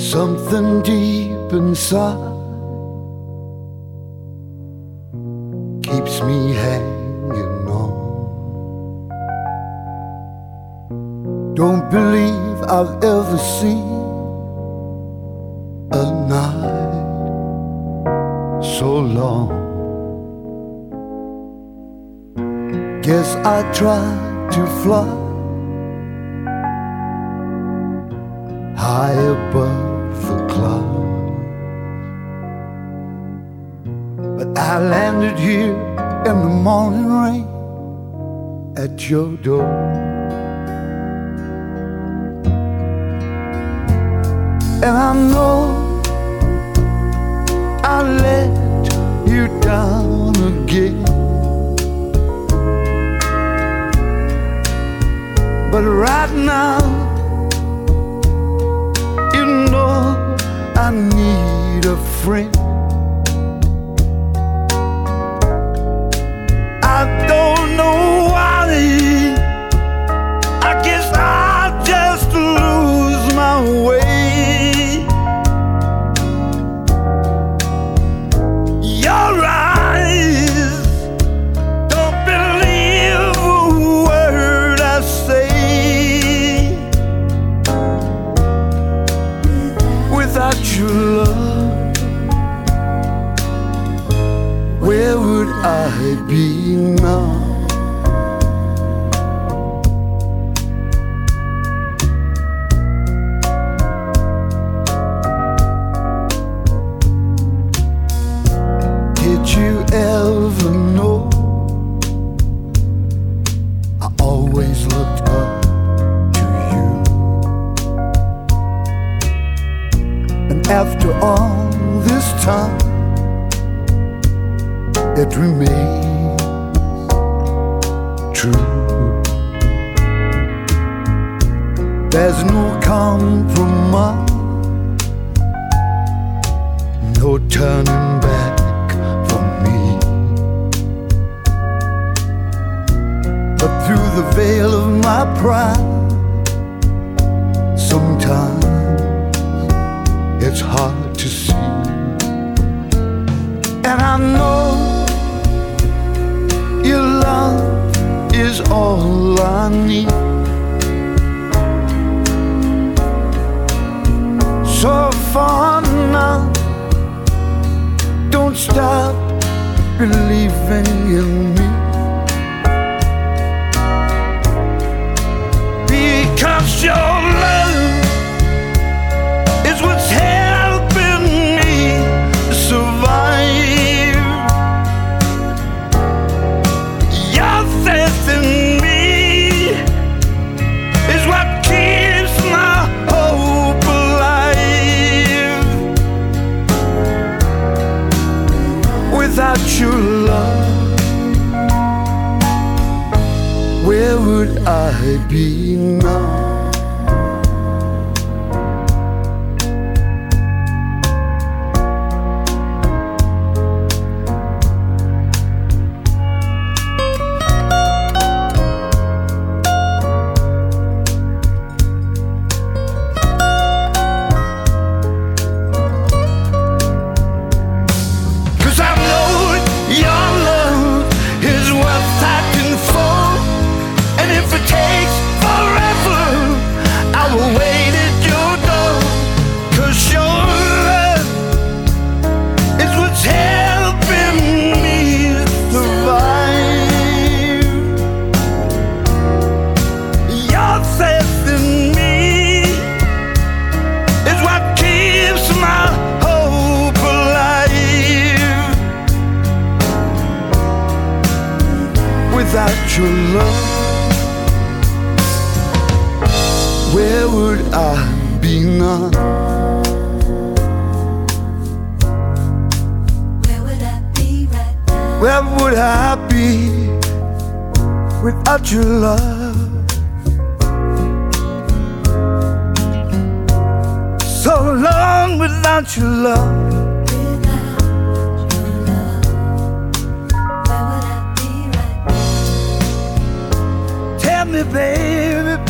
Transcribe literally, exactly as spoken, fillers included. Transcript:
Something deep inside keeps me hanging on. Don't believe I've ever seen a night so long. Guess I tried to fly high above the clouds, but I landed here in the morning rain at your door. And I know I let you down again, but right now you know I need a friend. I don't know why, I guess I just lose my way. Your eyes don't believe a word I say. Without your love, where would I be now? Did you ever know I always looked up to you? And after all this time, it remains true. There's no compromise, no turning back for me. But through the veil of my pride, sometimes it's hard to see. And I know your love is all I need. So far now, don't stop believing in me, because your love is what's helping me survive. Your faith in me is what keeps my hope alive. Without your love, where would I be now? Without your love, where would I be now? Where would I be right now? Where would I be without your love? So long without your love. Without your love, where would I be right now? Tell me, baby,